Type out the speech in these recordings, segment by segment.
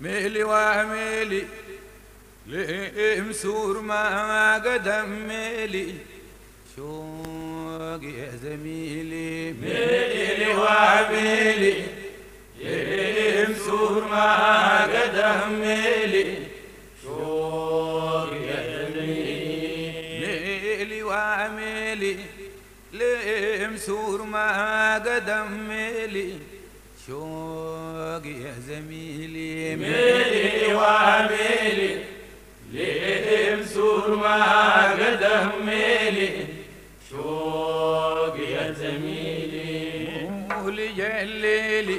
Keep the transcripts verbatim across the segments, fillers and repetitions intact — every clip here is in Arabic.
ميلي وميلي لمسور ما قدم ميلي شوق يا زميلي ميلي وميلي لمسور ما قدم ميلي شوق يا زميلي ميلي وميلي لمسور ما قدم ميلي شوق يا زميلي ميلي وميلي لمسور ما قدم ميلي شوق يا زميلي مولي الليلي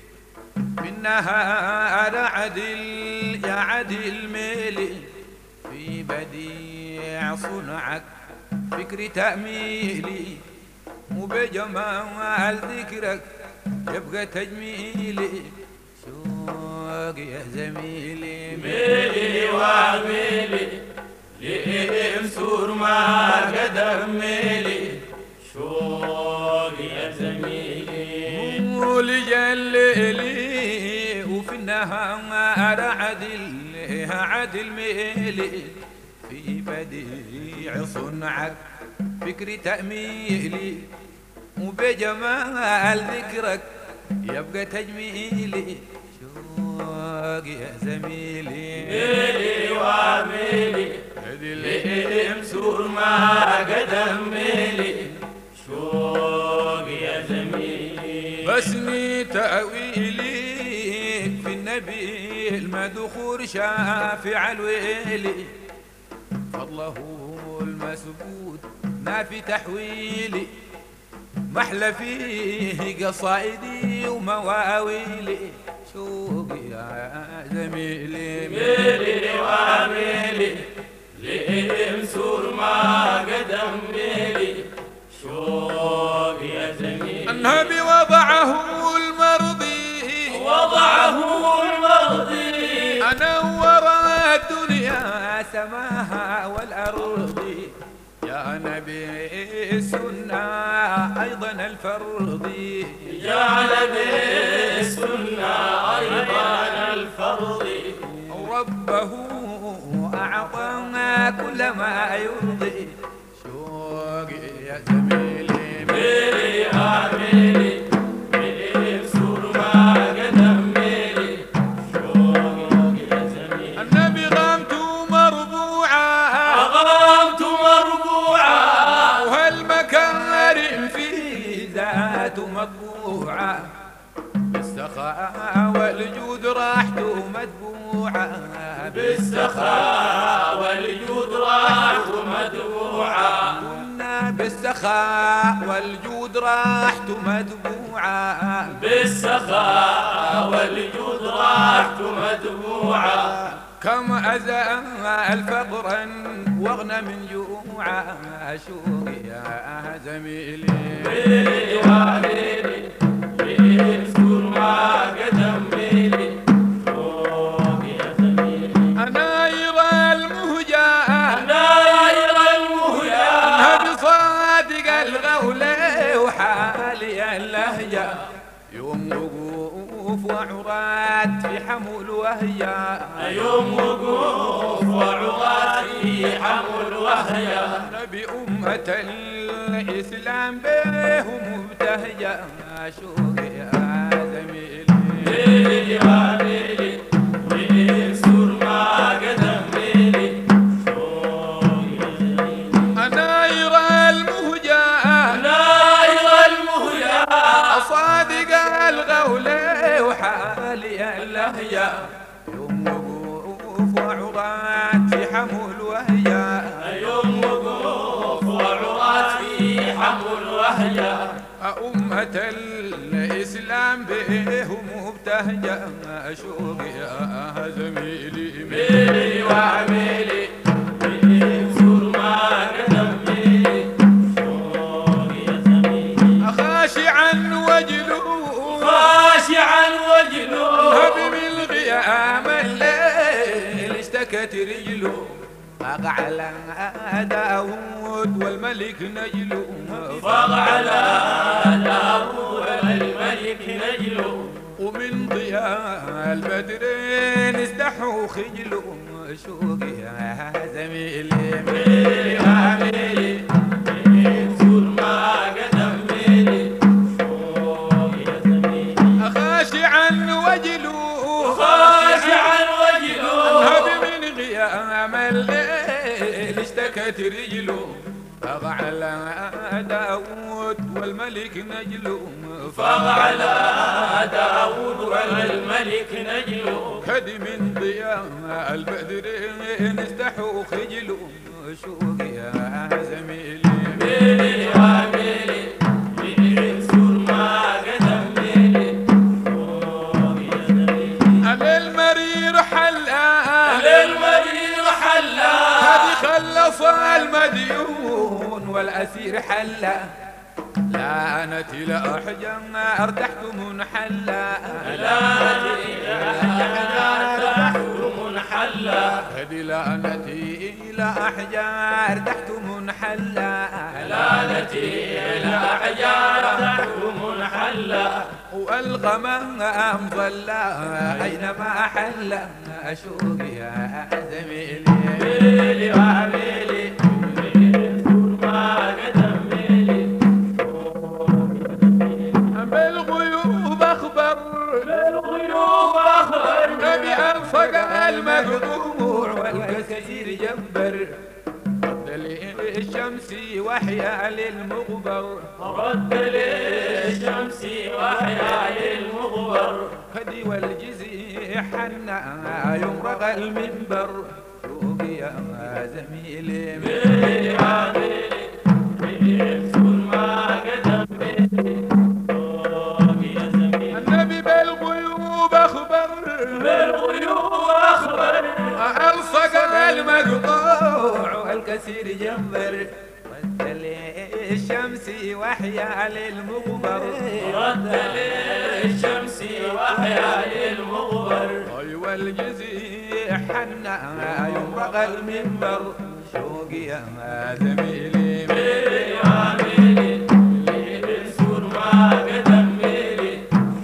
بالنهار عدل يا عدل ميلي في بديع صنعك فكري تأميلي مو بجمال ذكرك يبقى تجميلي شوق يا زميلي ميلي وميلي لمسور ما قدم ميلي شوق يا زميلي مولي الليلي وفي النهار عدل عدل ميلي في بديع صنعك فكري تأميلي وبجمال ذكرك يبقى تجميلي شوق يا زميلي ميلي وميلي لمسور ما قدم ميلي شوق يا زميلي بسني تأويلي في النبي المدخور شافع الويلي فضله المسبود نافي تحويلي محلى فيه قصائدي ومواويلي شوق يا زميلي ميلي وميلي لمسور ما قدم ميلي شوق يا زميلي النبي وضعه المرضي وضعه المرضي أنور الدنيا سماها والأرض يا نبي السنة أيضا الفرض جعل بالسنة أيضا الفرض ربه أعطانا كل ما يرضي شوق يا زميلي ميلي وميلي لمسور ما قدم ميلي شوق يا زميلي النبي غامته مربوعة غامت مربوعة وهالمكارم في ذاته مطبوعة بالسخاء والجود راحته مدبوعة بالسخاء والجود راحته مدبوعة كنا بالسخاء والجود راحته مدبوعة بالسخاء والجود راحته مدبوعة كم أزال فقرا واغنى من جوعا شوق يا زميلي ميلي وميلي لمسور ما قدم ميلي شوق يا زميلي أنا يرى المهجة ناير المهيا بصادق الغولة وحالي اللهجة يوم وقوف وعرات في حمل وهي يوم وقوف وعرات في حمل وهي نبي أمة الإسلام بهم مبتهجة شوق يا زميلي ميلي وميلي لمسور ما قدم ميلي شوق يا زميلي أنا يرى المهجة ناير المهيا صادق الغولة وحالي اللهجة يوم وقوف وعرات في حمل وهي يوم وقوف وعرات في حمل وهي أمة الإسلام بهم مبتهجة شوق يا زميلي ميلي وميلي لمسور ما قدم ميلي شوق يا زميلي خاشعا وجلو خاشعا وجنوب من الغيام الليل اشتكت رجله فاق على داود والملك نجله فاق على داود الملك نجله ومن ضياء البدر نستحوا خجلهم شوقي يا زميلي ميلي وعميلي ينصر ما قدم ميلي شوقي يا زميلي خاشعا وجلوه خاشعا وجلوه هب من غيام الليل اشتكت رجله فغى على داود والملك نجله فغى على داود والملك نجله هدي من ضياء البدر نستحوا خجله شوقي يا زميلي ميلي وعميلي ينصر ما قدم ميلي شوقي يا زميلي على المرير حلا للمريض حلا هذه خلص المديون والأسير حلا لعنتي لأحجم ارتحت منحلا منحلا هذه لعنتي لأحجار ارتحت منحلا لعنتي الأحجار تحت منحلا والغمام ظلا أينما حل شوقي يا زميلي ميلي وعميلي ينصر ما قدم ميلي بالغيوب أخبر بالغيوب أخبر نبي أنفق المقطوع والكثير جبر رد للشمس وحيا للمغبر رد للشمس وحيا للمغبر هدي والجزي حنا يمرق المنبر شوقي يا زميلي ميلي وعميلي ينصر ما قدم ميلي شوقي يا زميلي النبي بالغيوب أخبر بالغيوب أخبر ألصق المقطوع والكثير جبر رد للشمس وحيا للمغبر رد للشمس وحيا للمغبر أي والجزي حنا يمرق المنبر شوقي يا زميلي ميلي وعميلي ينصر ما قدم ميلي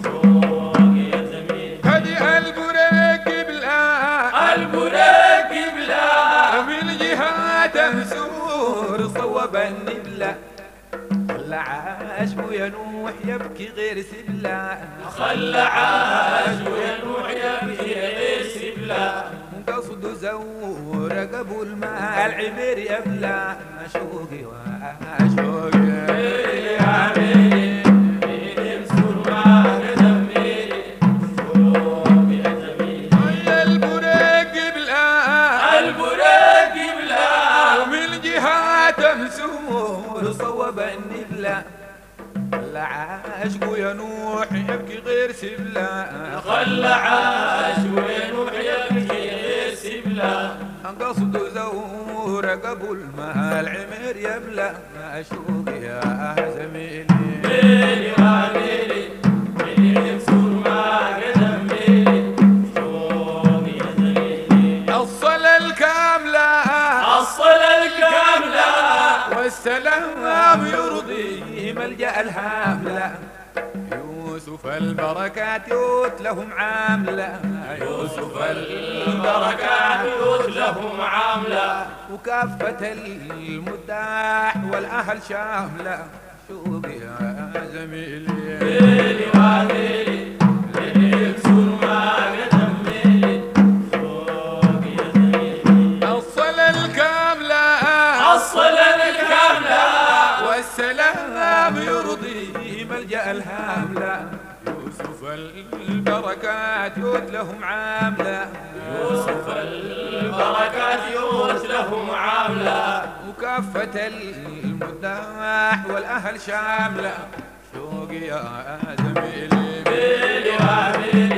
شوقي يا زميلي هدي البريك بلا البريك بلا من جهات مسور صوب النبلة خلى عاشق ينوح يبكي غير سبلة خلى عاش وينوح يبكي غير سبلا قصد زور قبل ما العمير يبلى شوقي وشوقي ميلي وعميلي ينصر ما قدم ميلي شوقي يا زميلي يا البريق بلا البريك بلا ومن جهات مسور صوب النبلة خلى عاشق ينوح يبكي غير سبلة خلى عاش وينوح يبكي غير سبلا قصد زور قبل ما العمير يبلى شوقي يا زميلي ميلي وعميلي ينصر ما قدم ميلي شوقي يا زميلي الصلاة الكاملة الصلاة الكاملة والسلام يرضي ملجأ الهاملة يوسف البركات يوت لهم عاملة يوسف البركات لهم عاملة وكافة المداح والأهل شاملة شوقي يا زميلي ميلي وعميلي ينصر ما قدم ميلي شوقي يا زميلي الصلاة الكاملة الصلاة الكاملة والسلام يرضي ملجأ الهاملة يوسف البركات يوت لهم عاملة يوسف البركات يوت لهم عاملة وكافة المداح والأهل شاملة شوقي يا زميلي ميلي وعميلي